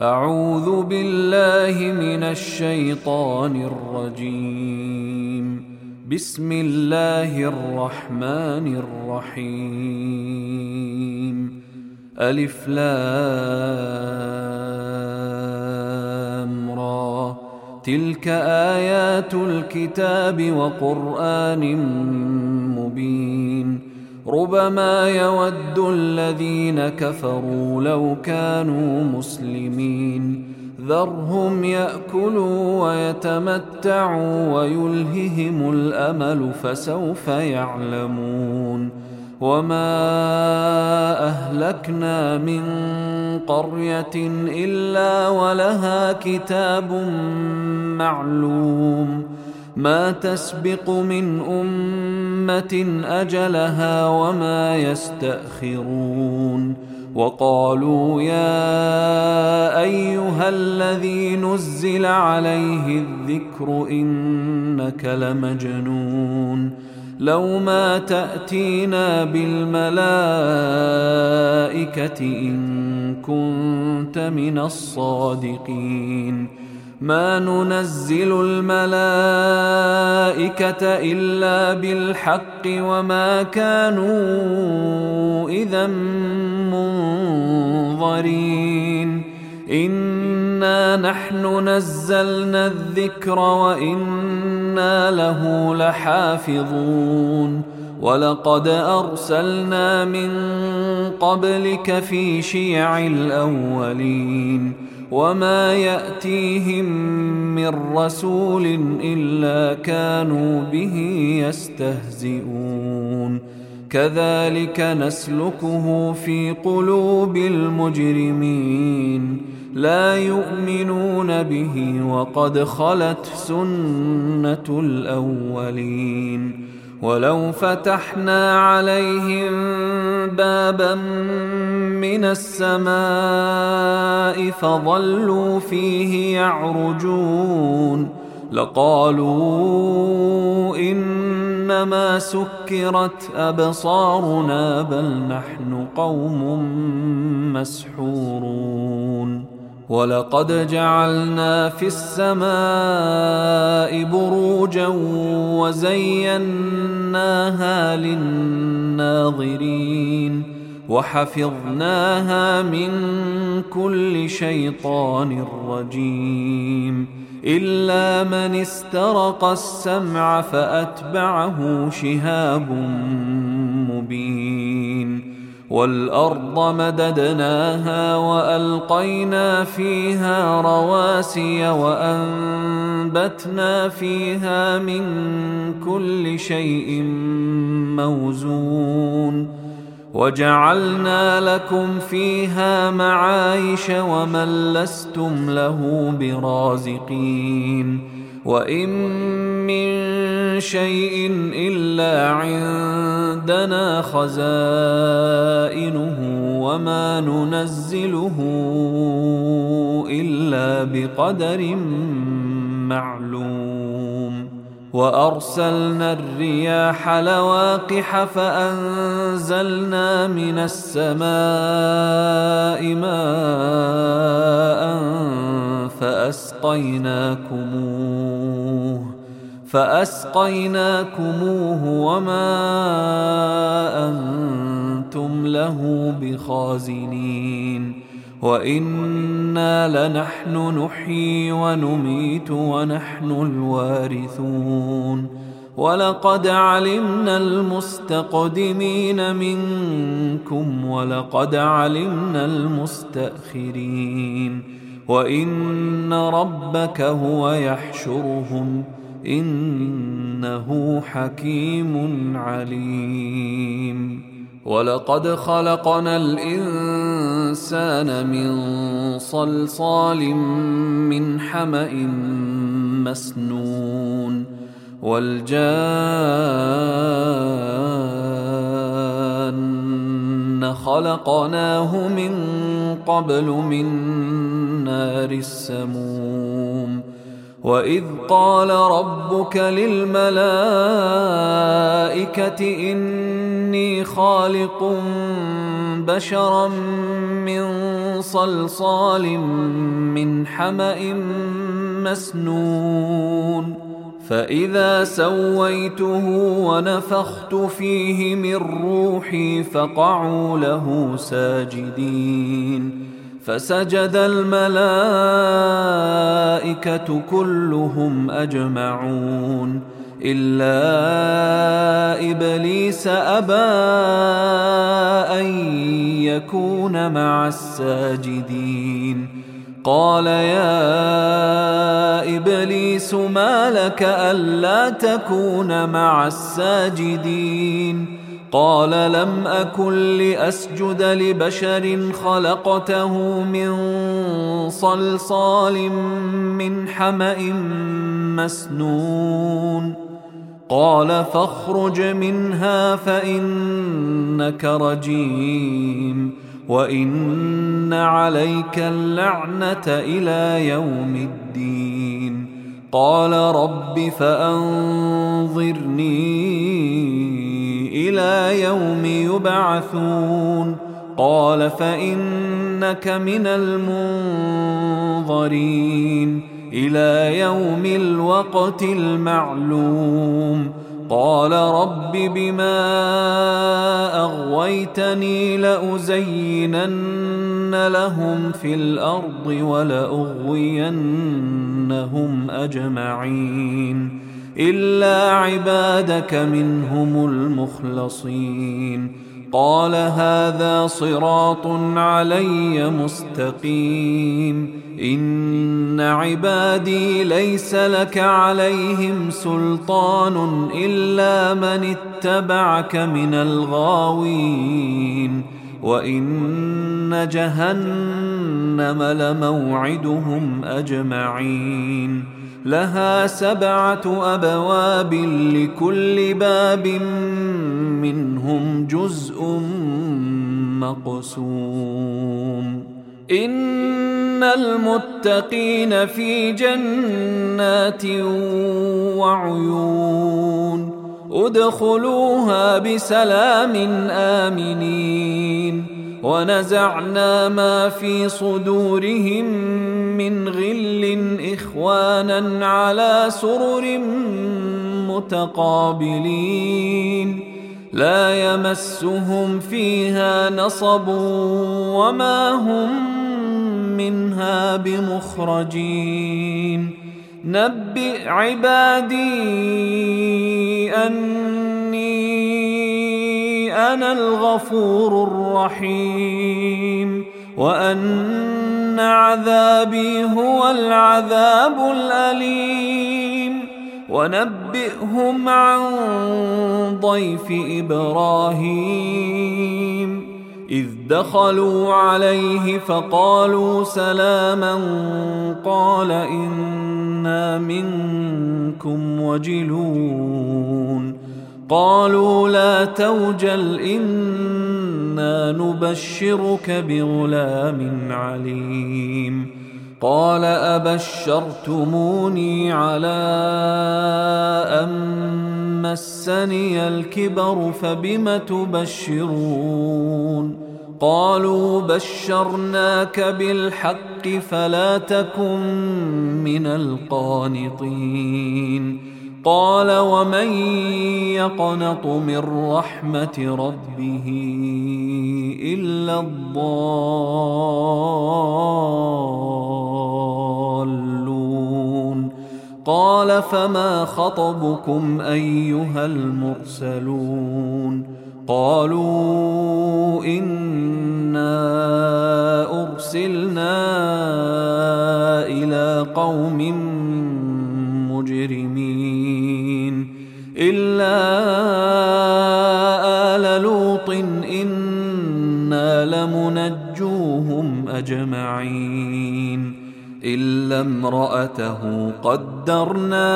أعوذ بالله من الشيطان الرجيم. بسم الله الرحمن الرحيم. ألف لام را. تلك آيات الكتاب وقرآن مبين. ربما يود الذين كفروا لو كانوا مسلمين. ذرهم يأكلوا ويتمتعوا ويلههم الأمل فسوف يعلمون. وما أهلكنا من قرية إلا ولها كتاب معلوم. ما تسبق من أمة أجلها وما يستأخرون. وقالوا يا أيها الذي نزل عليه الذكر إنك لمجنون. لو ما تأتينا بالملائكة إن كنت من الصادقين. ما ننزل الملائكة إلا بالحق وما كانوا إذا منظرين. إنا نحن نزلنا الذكر وإنا له لحافظون. ولقد أرسلنا من قبلك في شيع الأولين. وما يأتيهم من رسول إلا كانوا به يستهزئون. كذلك نسلكه في قلوب المجرمين. لا يؤمنون به وقد خلت سنة الأولين. ولو فتحنا عليهم بابا من السماء فظلوا فيه يعرجون لقالوا إنما سكرت أبصارنا بل نحن قوم مسحورون. ولقد جعلنا في السماء بروجا وزيناها للناظرين. وحفظناها من كل شيطان رجيم. إلا من استرق السمع فأتبعه شهاب مبين. والأرض مددناها وألقينا فيها رواسي وأنبتنا فيها من كل شيء موزون. وجعلنا لكم فيها معايش ومن لستم له برازقين. وإن من شيء إلا عندنا خزائنه وما ننزله إلا بقدر معلوم. وأرسلنا الرياح لواقح فأنزلنا من السماء ماء فأسقيناكموه وما أنتم له بخازنين. وإنا لنحن نحيي ونميت ونحن الوارثون. ولقد علمنا المستقدمين منكم ولقد علمنا المستأخرين. وإن ربك هو يحشرهم إنه حكيم عليم. ولقد خلقنا الإنسان من صلصال من حمأ مسنون. والجان خلقناه من قبل من نار السموم. وإذ قال ربك للملائكة إني إني خالق بشرا من صلصال من حمأ مسنون فإذا سويته ونفخت فيه من روحي فقعوا له ساجدين فسجد الملائكة كلهم أجمعون إلا إبليس أبى أن يكون مع الساجدين قال يا إبليس ما لك ألا تكون مع الساجدين قال لم أكن لأسجد لبشر خلقته من صلصال من حمأ مسنون قال فاخرج منها فإنك رجيم وإن عليك اللعنة إلى يوم الدين قال رب فأنظرني إلى يوم يبعثون قال فإنك من المنظرين إلى يوم الوقت المعلوم قال رب بما أغويتني لأزينن لهم في الأرض ولأغوينهم أجمعين إلا عبادك منهم المخلصين قال هذا صراط علي مستقيم إن عبادي ليس لك عليهم سلطان إلا من اتبعك من الغاوين وإن جهنم لموعدهم أجمعين لها 7 أبواب لكل باب منهم جزء مقسوم إن المتقين في جنات وعيون ادخلوها بسلام آمنين ونزعنا ما في صدورهم من غل إخوانا على سرر متقابلين لا يمسهم فيها نصب وما هم منها بمخرجين نبئ عبادي أني أنا الغفور الرحيم وأن عذابي هو العذاب الأليم ونبئهم عن ضيف إبراهيم إذ دخلوا عليه فقالوا سلاما قال إنا منكم وجلون قالوا لا توجل إنا نبشرك بغلام عليم قال أبشرتموني على أن مسني الكبر فبم تبشرون قالوا بشرناك بالحق فلا تكن من القانطين قال ومن يقنط من رحمة ربه إلا الضالون قال فما خطبكم أيها المرسلون قالوا إنا أرسلنا إلى قوم مجرمين إلا آل لوط إنا لمنجوهم أجمعين إلا امرأته قدرنا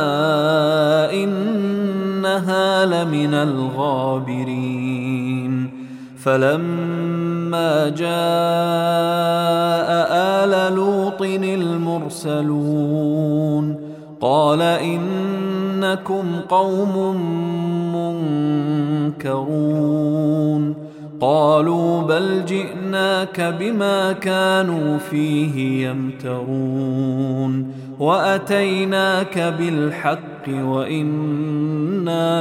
إنها لمن الغابرين فلما جاء آل لوط المرسلون قال إنكم قوم منكرون. قالوا بل جئناك بما كانوا فيه يمترون وأتيناك بالحق وإنا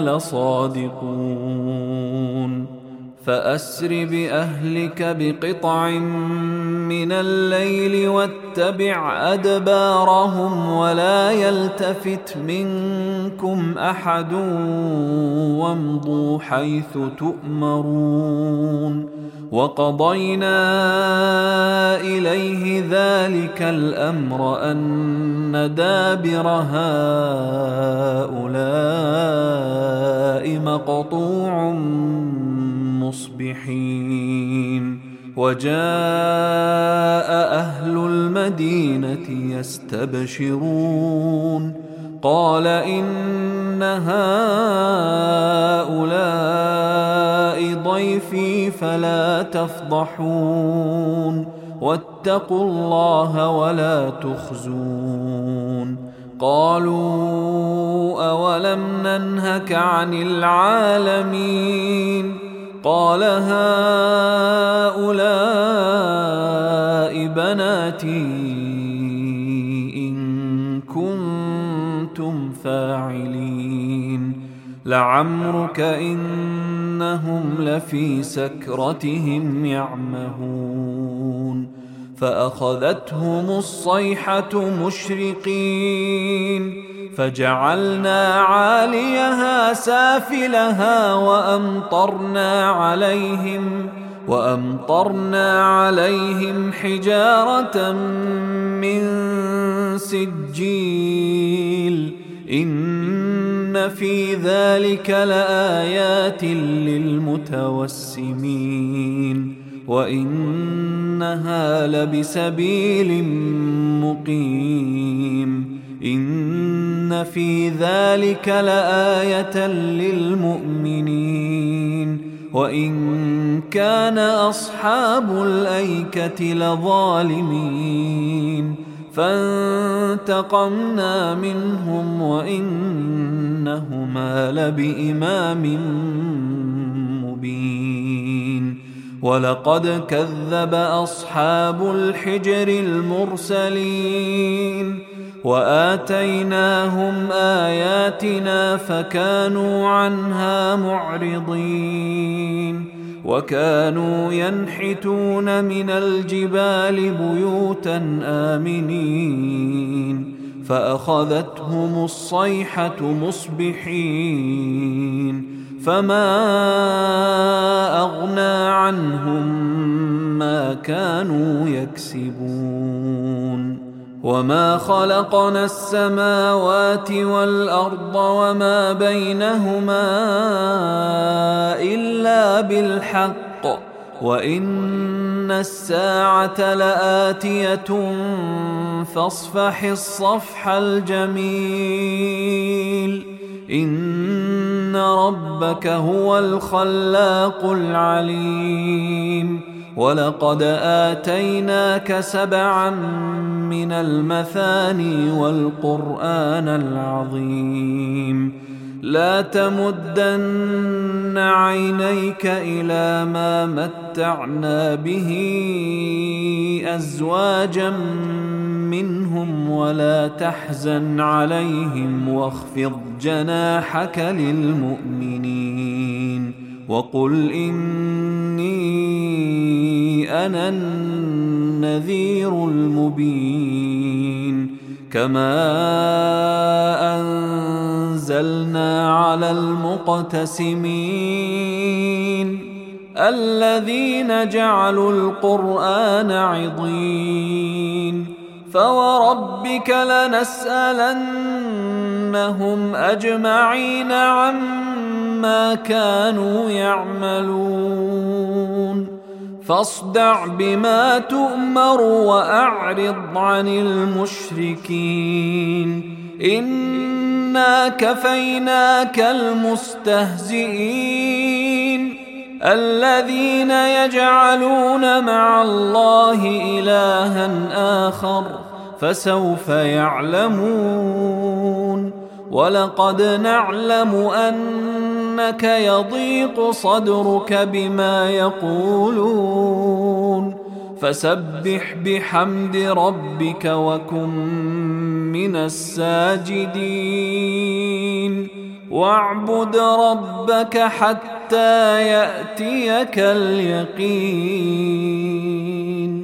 لصادقون. فأسر بأهلك بقطع من الليل واتبع أدبارهم ولا يلتفت منكم أحد وامضوا حيث تؤمرون. وقضينا إليه ذلك الأمر أن دابر هؤلاء مقطوع مصبحين. وجاء أهل المدينة يستبشرون قال إن هؤلاء ضيفي فلا تفضحون واتقوا الله ولا تخزون. قالوا أولم ننهك عن العالمين؟ قال هؤلاء بناتي إن كنتم فاعلين. لعمرك إنهم لفي سكرتهم يعمهون. فأخذتهم الصيحة مشرقين فجعلنا عاليها سافلها وأمطرنا عليهم حجارة من سجيل. إن في ذلك لآيات للمتوسمين وإنها لبسبيل مقيم. إن في ذلك لآية للمؤمنين وإن كان أصحاب الأيكة لظالمين. فانتقمنا منهم وإنهما لبإمام مبين. ولقد كذب أصحاب الحجر المرسلين وآتيناهم آياتنا فكانوا عنها معرضين. وكانوا ينحتون من الجبال بيوتا آمنين فأخذتهم الصيحة مصبحين فما أغنى عنهم ما كانوا يكسبون. وما خلقنا السماوات والأرض وما بينهما إلا بالحق وإن الساعة لآتية فاصفح الصفح الجميل. إن ربك هو الخلاق العليم. ولقد آتيناك 7 من المثاني والقرآن العظيم. لا تمدن عينيك إلى ما متعنا به أزواجا منهم ولا تحزن عليهم واخفض جناحك للمؤمنين. وقل إني أنا النذير المبين. كما أنزلنا على المقتسمين الذين جعلوا القرآن عضين. فوربك لنسألنهم أجمعين عما كانوا يعملون. فاصدع بما تؤمر وأعرض عن المشركين. إنا كفيناك المستهزئين الذين يجعلون مع الله إلها آخر فسوف يعلمون. ولقد نعلم أنك يضيق صدرك بما يقولون، فسبح بحمد ربك وكن من الساجدين، واعبد ربك حتى يأتيك اليقين.